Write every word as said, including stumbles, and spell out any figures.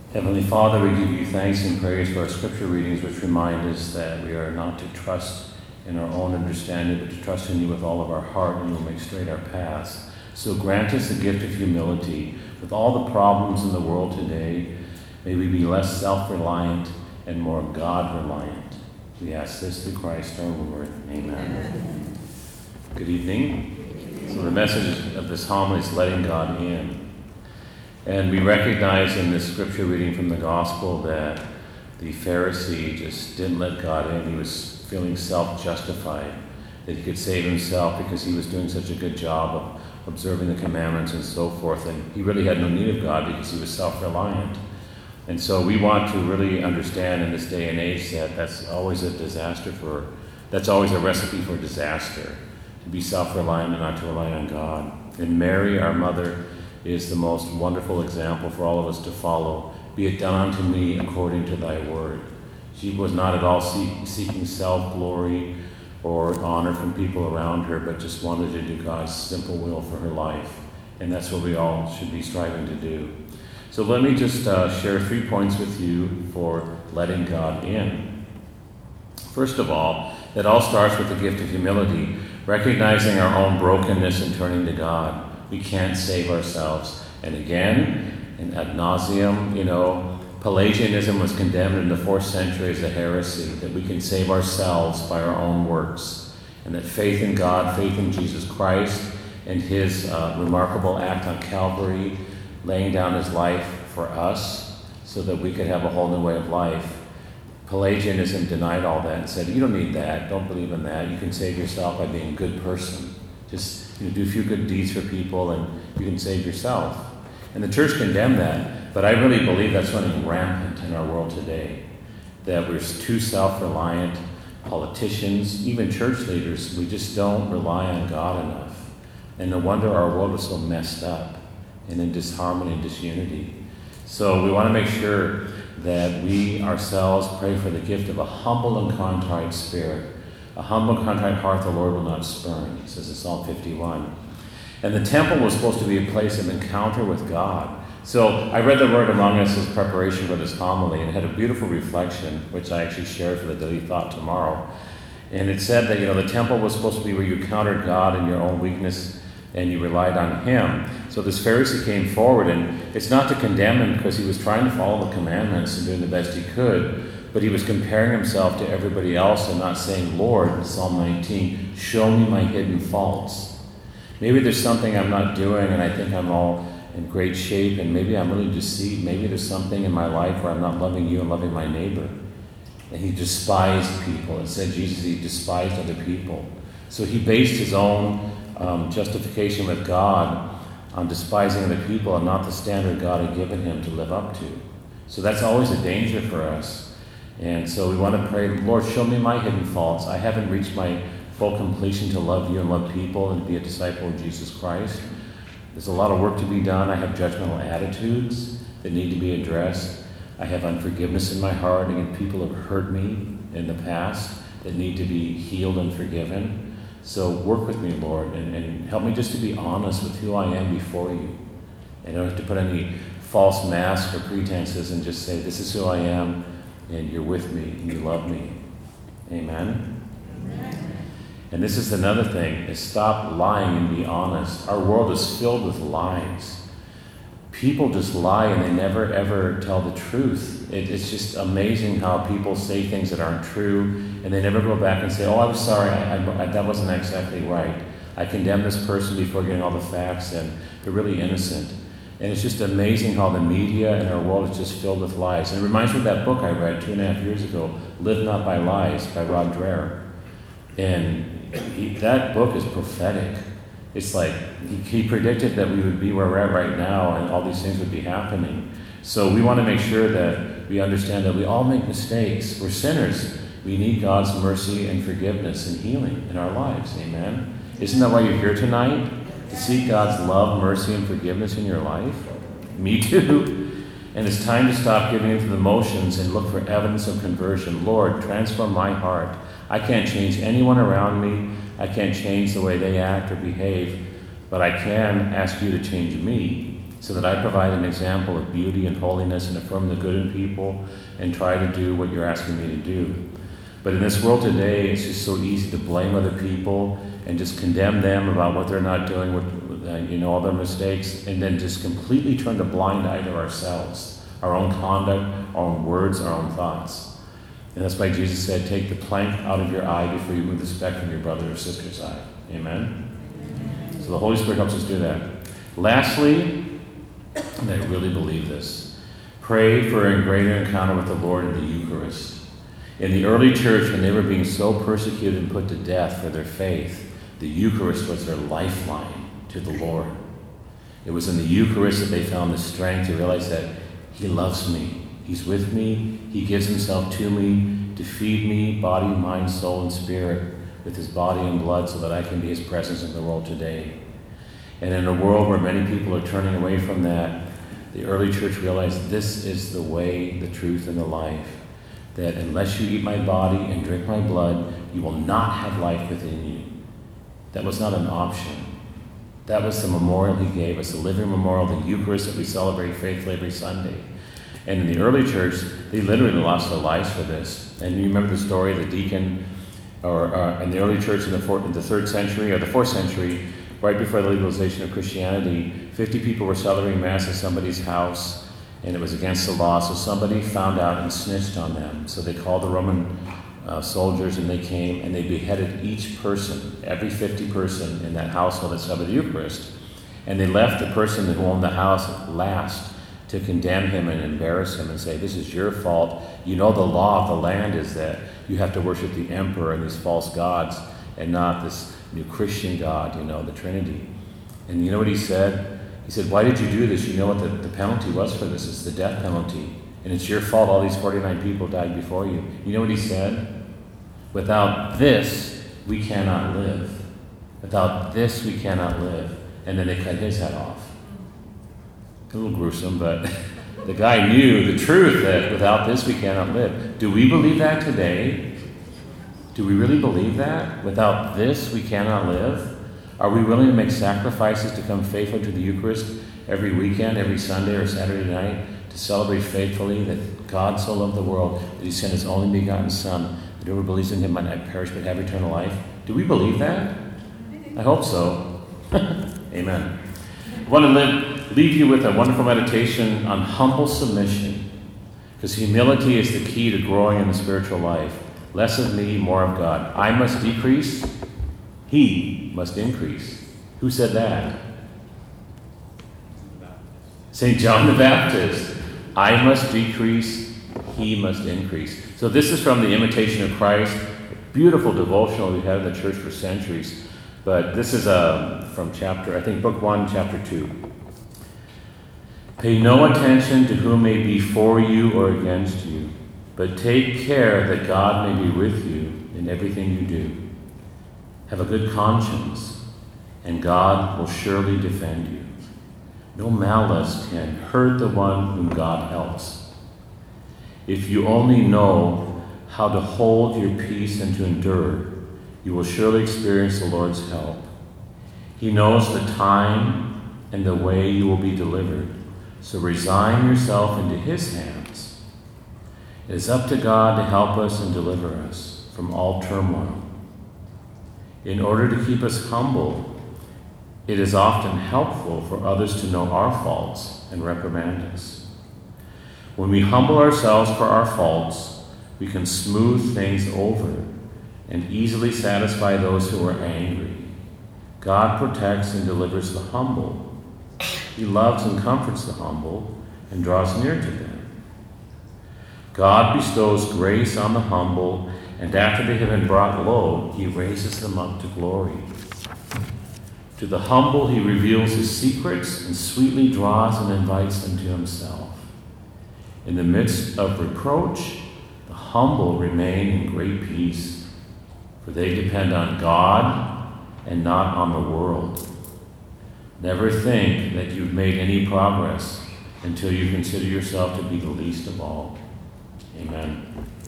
Heavenly Father, we give you thanks and praise for our scripture readings, which remind us that we are not to trust in our own understanding, but to trust in you with all of our heart, and you'll make straight our paths. So grant us the gift of humility. With all the problems in the world today, may we be less self-reliant and more God-reliant. We ask this through Christ our Lord. Amen. Amen. Good evening. So the message of this homily is letting God in. And we recognize in this scripture reading from the gospel that the Pharisee just didn't let God in. He was feeling self-justified, that he could save himself because he was doing such a good job of observing the commandments and so forth. And he really had no need of God because he was self-reliant. And so we want to really understand in this day and age that that's always a disaster for, that's always a recipe for disaster, to be self-reliant and not to rely on God. And Mary, our mother, is the most wonderful example for all of us to follow. Be it done unto me according to thy word. She was not at all seek, seeking self-glory or honor from people around her, but just wanted to do God's simple will for her life. And that's what we all should be striving to do. So let me just uh, share three points with you for letting God in. First of all, it all starts with the gift of humility, recognizing our own brokenness and turning to God. We can't save ourselves. And again, in ad nauseum, you know, Pelagianism was condemned in the fourth century as a heresy, that we can save ourselves by our own works, and that faith in God, faith in Jesus Christ, and his uh, remarkable act on Calvary, laying down his life for us so that we could have a whole new way of life. Pelagianism denied all that and said, you don't need that, don't believe in that. You can save yourself by being a good person. Just you know, do a few good deeds for people and you can save yourself. And the church condemned that, but I really believe that's running rampant in our world today, that we're too self-reliant. Politicians, even church leaders, we just don't rely on God enough. And no wonder our world is so messed up and in disharmony and disunity. So we want to make sure that we ourselves pray for the gift of a humble and contrite spirit. A humble and contrite heart the Lord will not spurn, he says in Psalm fifty-one. And the temple was supposed to be a place of encounter with God. So I read the Word Among Us as preparation for this homily, and it had a beautiful reflection, which I actually shared for the daily thought tomorrow. And it said that, you know, the temple was supposed to be where you encountered God in your own weakness and you relied on him. So this Pharisee came forward, and it's not to condemn him because he was trying to follow the commandments and doing the best he could, but he was comparing himself to everybody else and not saying, Lord, Psalm nineteen, show me my hidden faults. Maybe there's something I'm not doing and I think I'm all in great shape, and maybe I'm really deceived. Maybe there's something in my life where I'm not loving you and loving my neighbor. And he despised people. It said Jesus, he despised other people. So he based his own um, justification with God on despising other people and not the standard God had given him to live up to. So that's always a danger for us. And so we want to pray, Lord, show me my hidden faults. I haven't reached my full completion to love you and love people and be a disciple of Jesus Christ. There's a lot of work to be done. I have judgmental attitudes that need to be addressed. I have unforgiveness in my heart against people who have hurt me in the past that need to be healed and forgiven. So work with me, Lord, and, and help me just to be honest with who I am before you. I don't have to put any false masks or pretenses and just say, this is who I am, and you're with me, and you love me. Amen? Amen. And this is another thing, is stop lying and be honest. Our world is filled with lies. People just lie and they never ever tell the truth. It, it's just amazing how people say things that aren't true, and they never go back and say, oh, I'm sorry, I, I, I, that wasn't exactly right. I condemned this person before getting all the facts, and they're really innocent. And it's just amazing how the media and our world is just filled with lies. And it reminds me of that book I read two and a half years ago, Live Not by Lies, by Rod Dreher. And he, that book is prophetic. It's like he, he predicted that we would be where we're at right now and all these things would be happening. So we want to make sure that we understand that we all make mistakes. We're sinners. We need God's mercy and forgiveness and healing in our lives. Amen? Isn't that why you're here tonight? To seek God's love, mercy, and forgiveness in your life? Me too. And it's time to stop giving into the motions and look for evidence of conversion. Lord, transform my heart. I can't change anyone around me. I can't change the way they act or behave, but I can ask you to change me. so that I provide an example of beauty and holiness and affirm the good in people and try to do what you're asking me to do. But in this world today, it's just so easy to blame other people and just condemn them about what they're not doing, what, uh, you know, all their mistakes, and then just completely turn a blind eye to ourselves, our own conduct, our own words, our own thoughts. And that's why Jesus said, take the plank out of your eye before you move the speck from your brother or sister's eye. Amen? Amen. So the Holy Spirit helps us do that. Lastly, and I really believe this, pray for a greater encounter with the Lord in the Eucharist. In the early church, when they were being so persecuted and put to death for their faith, the Eucharist was their lifeline to the Lord. It was in the Eucharist that they found the strength to realize that He loves me. He's with me. He gives Himself to me to feed me, body, mind, soul, and spirit, with His body and blood so that I can be His presence in the world today. And in a world where many people are turning away from that, the early church realized this is the way, the truth, and the life. That unless you eat my body and drink my blood, you will not have life within you. That was not an option. That was the memorial He gave us, the living memorial, the Eucharist that we celebrate faithfully every Sunday. And in the early church, they literally lost their lives for this. And you remember the story of the deacon, or uh, in the early church in the, fourth, in the third century, or the fourth century, right before the legalization of Christianity, fifty people were celebrating Mass at somebody's house, and it was against the law, so somebody found out and snitched on them. So they called the Roman uh, soldiers, and they came, and they beheaded each person, every fifty person in that household that celebrated the Eucharist. And they left the person who owned the house last to condemn him and embarrass him and say, this is your fault. You know the law of the land is that you have to worship the emperor and these false gods and not this new Christian God, you know, the Trinity. And you know what he said? He said, why did you do this? You know what the, the penalty was for this? It's the death penalty. And it's your fault all these forty-nine people died before you. You know what he said? Without this, we cannot live. Without this, we cannot live. And then they cut his head off. A little gruesome, but the guy knew the truth that without this, we cannot live. Do we believe that today? Do we really believe that? Without this, we cannot live? Are we willing to make sacrifices to come faithful to the Eucharist every weekend, every Sunday or Saturday night, to celebrate faithfully that God so loved the world that He sent His only begotten Son, that whoever believes in Him might not perish but have eternal life? Do we believe that? I hope so. Amen. I want to live, leave you with a wonderful meditation on humble submission, because humility is the key to growing in the spiritual life. Less of me, more of God. I must decrease, He must increase. Who said that? Saint John the Baptist. I must decrease, He must increase. So this is from the Imitation of Christ, a beautiful devotional we've had in the church for centuries. But this is uh, from chapter, I think book one, chapter two. Pay no attention to who may be for you or against you, but take care that God may be with you in everything you do. Have a good conscience, and God will surely defend you. No malice can hurt the one whom God helps. If you only know how to hold your peace and to endure, you will surely experience the Lord's help. He knows the time and the way you will be delivered, so resign yourself into His hands. It is up to God to help us and deliver us from all turmoil. In order to keep us humble, it is often helpful for others to know our faults and reprimand us. When we humble ourselves for our faults, we can smooth things over and easily satisfy those who are angry. God protects and delivers the humble. He loves and comforts the humble and draws near to them. God bestows grace on the humble, and after they have been brought low, He raises them up to glory. To the humble, He reveals His secrets and sweetly draws and invites them to Himself. In the midst of reproach, the humble remain in great peace, for they depend on God and not on the world. Never think that you've made any progress until you consider yourself to be the least of all. Amen.